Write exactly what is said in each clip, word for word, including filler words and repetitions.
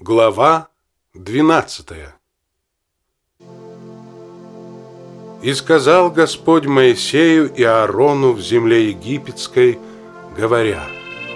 Глава двенадцатая. «И сказал Господь Моисею и Аарону в земле египетской, говоря: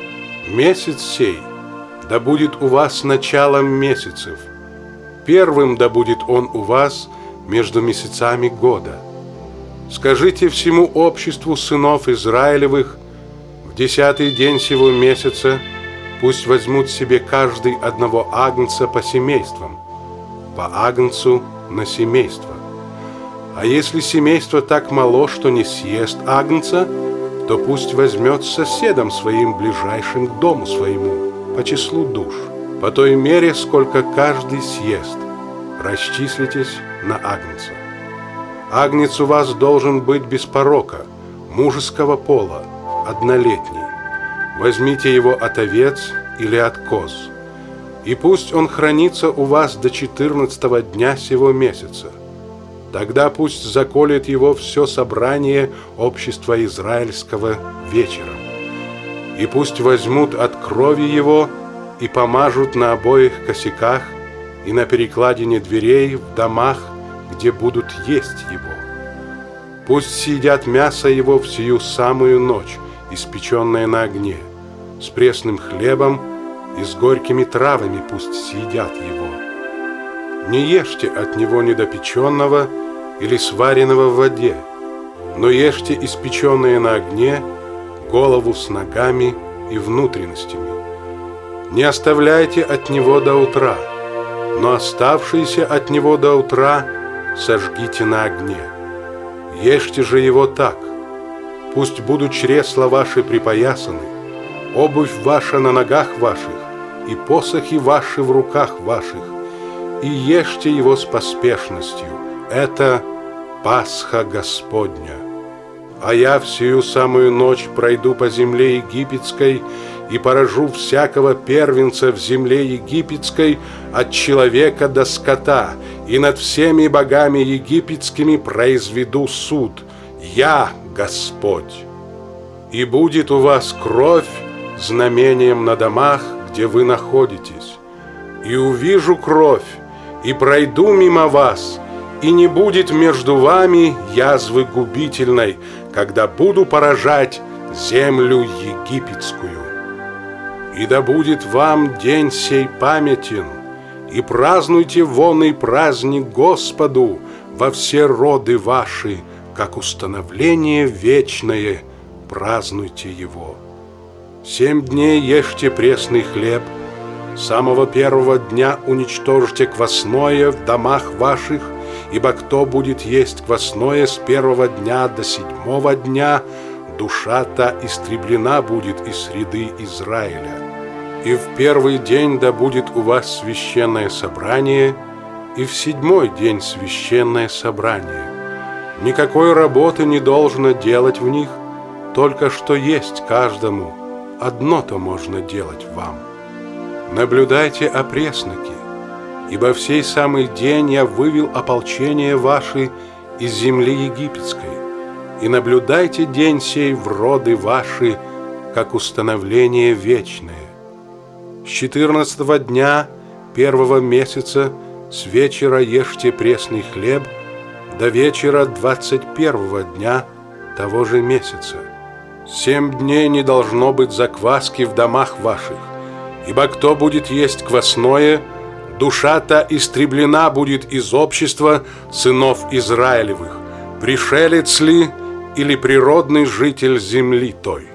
месяц сей да будет у вас началом месяцев, первым да будет он у вас между месяцами года. Скажите всему обществу сынов Израилевых: в десятый день сего месяца пусть возьмут себе каждый одного агнца по семействам, по агнцу на семейство. А если семейство так мало, что не съест агнца, то пусть возьмет с соседом своим, ближайшим к дому своему, по числу душ, по той мере, сколько каждый съест. Расчислитесь на агнца. Агнец у вас должен быть без порока, мужеского пола, однолетний. Возьмите его от овец или от коз, и пусть он хранится у вас до четырнадцатого дня сего месяца. Тогда пусть заколет его все собрание общества израильского вечером. И пусть возьмут от крови его и помажут на обоих косяках и на перекладине дверей в домах, где будут есть его. Пусть съедят мясо его в сию самую ночь, испеченное на огне, с пресным хлебом и с горькими травами пусть съедят его. Не ешьте от него недопеченного или сваренного в воде, но ешьте испеченное на огне, голову с ногами и внутренностями. Не оставляйте от него до утра, но оставшиеся от него до утра сожгите на огне. Ешьте же его так: пусть будут чресла ваши припоясаны, обувь ваша на ногах ваших, и посохи ваши в руках ваших, и ешьте его с поспешностью. Это Пасха Господня. А я в сию самую ночь пройду по земле египетской и поражу всякого первенца в земле египетской от человека до скота, и над всеми богами египетскими произведу суд. Я Господь. И будет у вас кровь знамением на домах, где вы находитесь. И увижу кровь, и пройду мимо вас, и не будет между вами язвы губительной, когда буду поражать землю египетскую. И да будет вам день сей памятен, и празднуйте вонный праздник Господу во все роды ваши, как установление вечное, празднуйте его. Семь дней ешьте пресный хлеб, с самого первого дня уничтожьте квасное в домах ваших, ибо кто будет есть квасное с первого дня до седьмого дня, душа та истреблена будет из среды Израиля. И в первый день да будет у вас священное собрание, и в седьмой день священное собрание. Никакой работы не должно делать в них, только что есть каждому, одно-то можно делать вам. Наблюдайте опресноки, ибо в сей самый день я вывел ополчение ваше из земли египетской, и наблюдайте день сей в роды ваши, как установление вечное. С четырнадцатого дня первого месяца с вечера ешьте пресный хлеб до вечера двадцать первого дня того же месяца. Семь дней не должно быть закваски в домах ваших, ибо кто будет есть квасное, душа-то истреблена будет из общества сынов Израилевых, пришелец ли или природный житель земли той.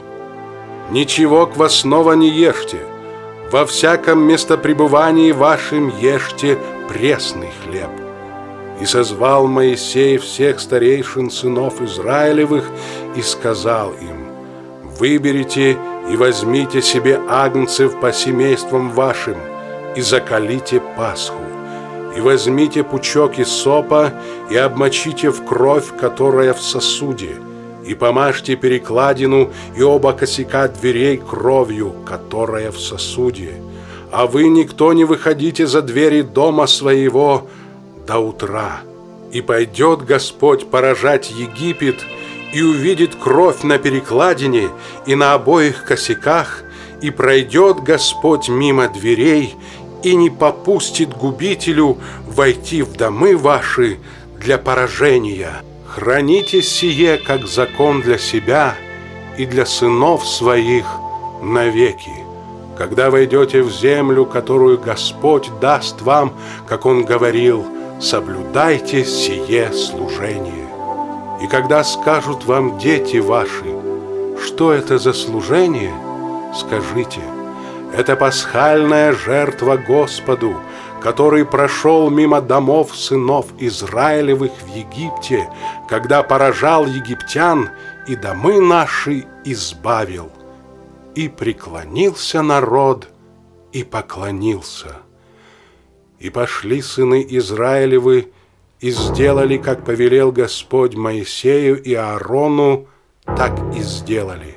Ничего квасного не ешьте, во всяком местопребывании вашим ешьте пресный хлеб. И созвал Моисей всех старейшин сынов Израилевых и сказал им: выберите и возьмите себе агнцев по семействам вашим, и заколите Пасху, и возьмите пучок иссопа, и обмочите в кровь, которая в сосуде, и помажьте перекладину и оба косяка дверей кровью, которая в сосуде. А вы никто не выходите за двери дома своего до утра. И пойдет Господь поражать Египет, и увидит кровь на перекладине и на обоих косяках, и пройдет Господь мимо дверей, и не попустит губителю войти в домы ваши для поражения. Храните сие, как закон для себя и для сынов своих навеки. Когда войдете в землю, которую Господь даст вам, как Он говорил, соблюдайте сие служение. И когда скажут вам дети ваши, что это за служение, скажите: это пасхальная жертва Господу, который прошел мимо домов сынов Израилевых в Египте, когда поражал египтян и домы наши избавил. И преклонился народ, и поклонился. И пошли сыны Израилевы, и сделали, как повелел Господь Моисею и Аарону, так и сделали.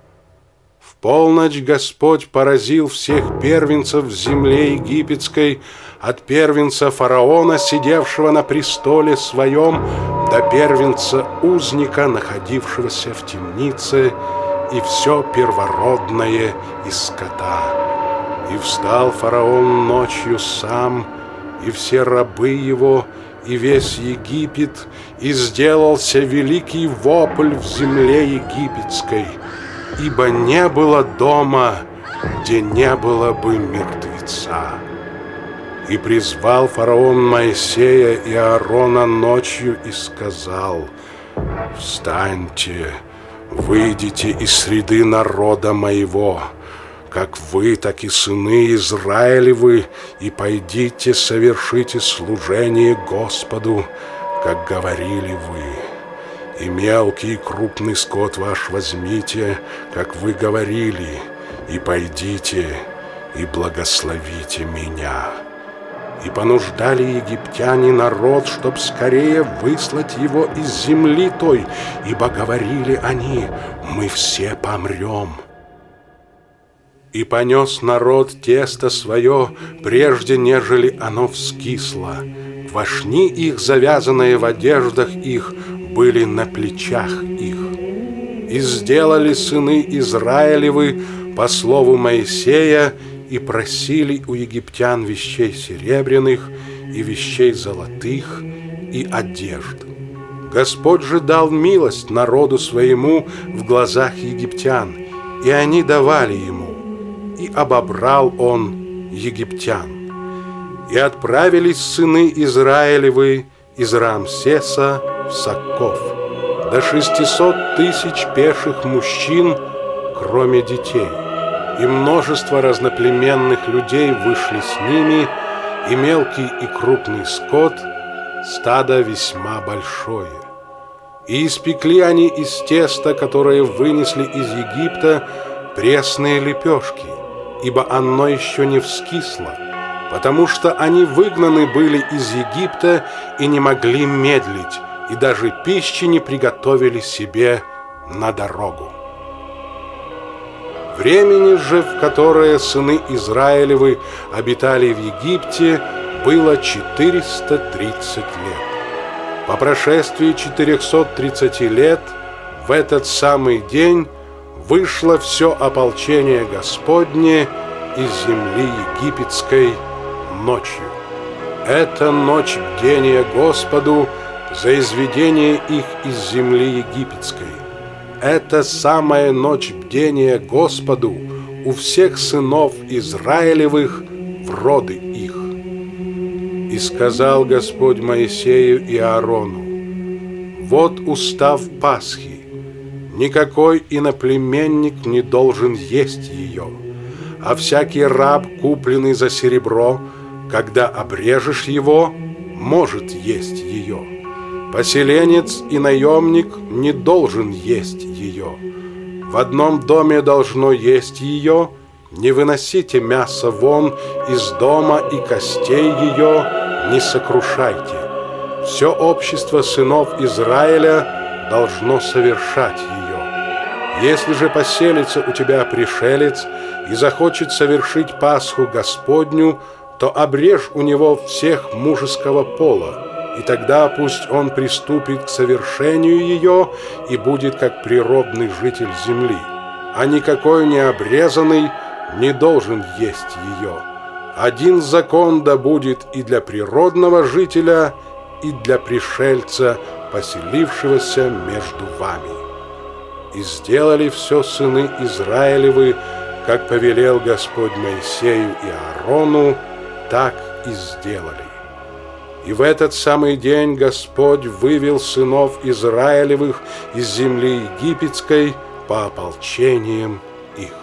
В полночь Господь поразил всех первенцев в земле египетской, от первенца фараона, сидевшего на престоле своем, до первенца узника, находившегося в темнице, и все первородное из скота. И встал фараон ночью сам, и все рабы его, и весь Египет, и сделался великий вопль в земле египетской, ибо не было дома, где не было бы мертвеца. И призвал фараон Моисея и Аарона ночью и сказал: «Встаньте, выйдите из среды народа моего, как вы, так и сыны Израилевы, и пойдите совершите служение Господу, как говорили вы. И мелкий и крупный скот ваш возьмите, как вы говорили, и пойдите, и благословите меня». И понуждали египтяне народ, чтоб скорее выслать его из земли той, ибо говорили они: «Мы все помрем». И понес народ тесто свое, прежде нежели оно вскисло. Вошни их, завязанные в одеждах их, были на плечах их. И сделали сыны Израилевы по слову Моисея, и просили у египтян вещей серебряных и вещей золотых и одежд. Господь же дал милость народу своему в глазах египтян, и они давали ему, и обобрал он египтян. И отправились сыны Израилевы из Рамсеса в Сокков, до шестисот тысяч пеших мужчин, кроме детей. И множество разноплеменных людей вышли с ними, и мелкий и крупный скот, стадо весьма большое. И испекли они из теста, которое вынесли из Египта, пресные лепешки, ибо оно еще не вскисло, потому что они выгнаны были из Египта и не могли медлить, и даже пищи не приготовили себе на дорогу. Времени же, в которое сыны Израилевы обитали в Египте, было четыреста тридцать лет. По прошествии четырехсот тридцати лет в этот самый день вышло все ополчение Господне из земли египетской ночью. Это ночь бдения Господу за изведение их из земли египетской. Это самая ночь бдения Господу у всех сынов Израилевых в роды их. И сказал Господь Моисею и Аарону: вот устав Пасхи, никакой иноплеменник не должен есть ее, а всякий раб, купленный за серебро, когда обрежешь его, может есть ее. Поселенец и наемник не должен есть ее. В одном доме должно есть ее. Не выносите мясо вон из дома, и костей ее не сокрушайте. Все общество сынов Израиля должно совершать ее. Если же поселится у тебя пришелец и захочет совершить Пасху Господню, то обрежь у него всех мужеского пола, и тогда пусть он приступит к совершению ее и будет как природный житель земли, а никакой необрезанный не должен есть ее. один закон да будет и для природного жителя, и для пришельца, поселившегося между вами. И сделали все сыны Израилевы, как повелел Господь Моисею и Аарону, так и сделали. И в этот самый день Господь вывел сынов Израилевых из земли египетской по ополчениям их.